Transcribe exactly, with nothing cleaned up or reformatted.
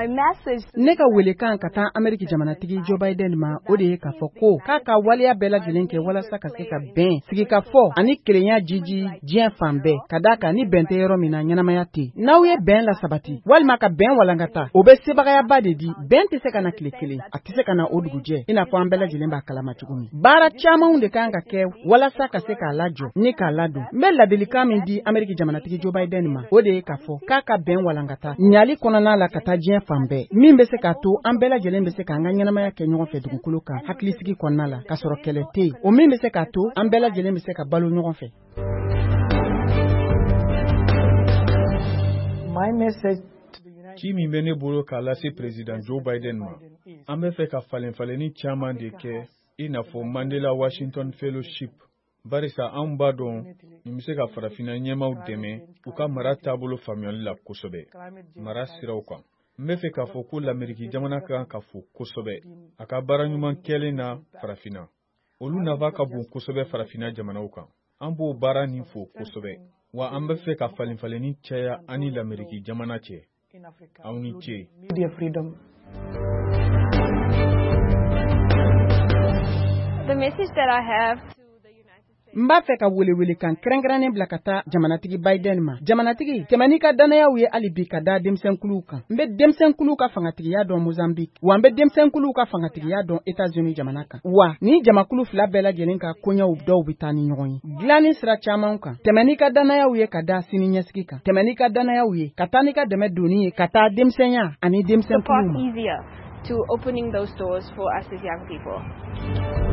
My message ne ka wele kan ka taa Amerika jamanatigi Joe Biden ma o de ye ka fɔ ko k'a ka waliya bɛɛ lajɛlen kɛ walasa ka se ka bɛn sigi ka fɔ ani kelenya jiji diɲɛ fan bɛɛ ka d'a kan ni bɛn tɛ yɔrɔ min na ɲɛnamaya tɛ n'aw ye bɛn la sabati walima ka bɛn walankata o bɛ sebagayaba de di bɛn tɛ se ka na tile kelen a tɛ se ka na o dugujɛ i n'a fɔ an bɛɛ lajɛlen b'a kalama cogo min baara camanw de kan ka kɛ walasa ka se k'a lajɔ ni k'a ladon n bɛ ladilikan min di Amerika jamanatigi Joe Biden ma o de ye ka fɔ k'a ka bɛn walankata ɲali kɔnɔna la ka taa diɲɛ fan bɛɛ min bɛ se k'a to an bɛɛ lajɛlen bɛ se k'an ka ɲɛnamaya kɛ ɲɔgɔn fɛ dugukolo kan hakilisigi kɔnɔna la ka sɔrɔ kɛlɛ tɛ yen o min bɛ se k'a to an bɛɛ lajɛlen bɛ se ka balo ɲɔgɔn fɛ. My message ci min bɛ ne bolo k'a lase President Joe Biden ma an bɛ fɛ ka falen-faleni caman de kɛ i n'a fɔ Mandela Washington Fellowship barisa an b'a dɔn nin bɛ se ka farafina ɲɛmaw dɛmɛ u ka mara taabolo faamuyali la kosɛbɛ mara siraw kan n bɛ fɛ k'a fɔ ko l'Ameriki jamana kan ka fo kosɛbɛ a ka baara ɲuman kɛlen na farafina olu nafa ka bon kosɛbɛ farafina jamanaw kan an b'o baara nin fo kosɛbɛ wa an bɛ fɛ ka falen-faleni caya ani l'Ameriki jamana cɛ aw ni ce. media freedom. The message that I have n b'a fɛ ka welewele kan kɛrɛnkɛrɛnnen bila ka taa jamanatigi Biden ma jamanatigi tɛmɛ n'i ka danayaw ye hali bi ka da denmisɛnkuluw kan n bɛ denmisɛnkuluw ka fangatigiya dɔn Mozambique wa n bɛ denmisɛnkuluw ka fangatigiya dɔn États-Unis jamana kan wa ni jamakulu fila bɛɛ lajɛlen ka koɲɛw dɔw bɛ taa ni ɲɔgɔn ye dilanni sira caman kan tɛmɛ n'i ka danayaw ye ka da sini ɲɛsigi kan tɛmɛ n'i ka danayaw ye ka taa n'i ka dɛmɛ donni ye ka taa denmisɛnya ani denmisɛnkuluw ma easier to opening those doors for us as young people.